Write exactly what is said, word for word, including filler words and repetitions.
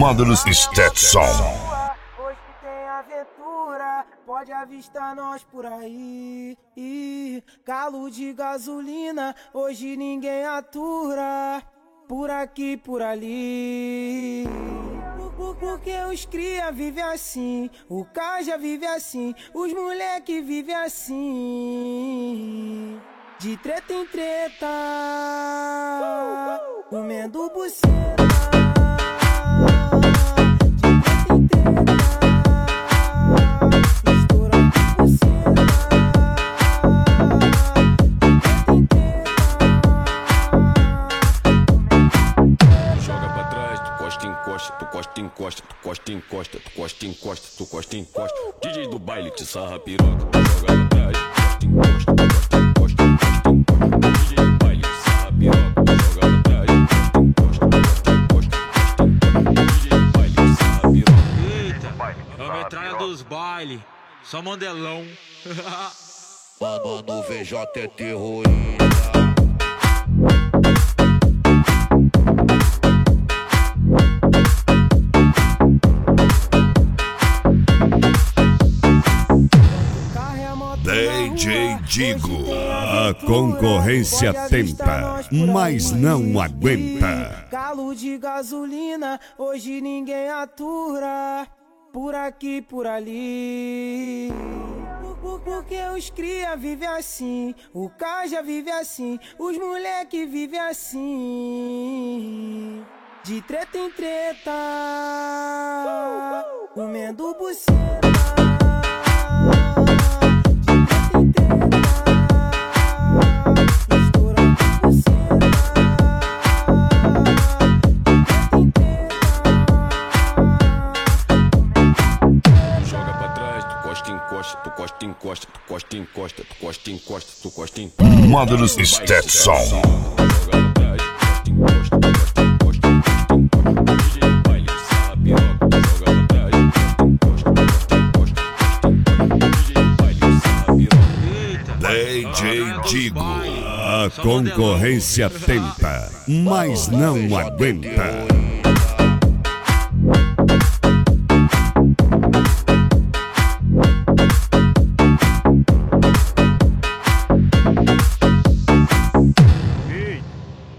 Módulos Stetson. Hoje tem aventura, pode avistar nós por aí. Ih, galo de gasolina, hoje ninguém atura. Por aqui, por ali. Porque os cria vivem assim, o Caja vive assim, os moleque vivem assim. De treta em treta, comendo buceta. Tu costa, encosta, tu costa, encosta, tu costa, encosta, tu costa, encosta. D J do baile te sarra piroca, joga pra trás, tu costa, encosta, encosta, encosta, encosta. D J do baile te sarra piroca, joga pra trás, tu costa, encosta, encosta, encosta. D J do baile te sarra piroca. Eita, é a metralha dos baile, só mandelão. Mano, no V J é terrorista. D J Digo, a concorrência tenta, mas não aguenta. Galo de gasolina, hoje ninguém atura. Por aqui, por ali. Porque os cria vivem assim, o Caja vive assim, os moleque vivem assim. De treta em treta, comendo buceta. Encosta, tu costa, encosta, tu costa, encosta, tu costa, encosta, tu costa, encosta. Módulos Stetson. D J Digo, a concorrência tenta, mas não aguenta.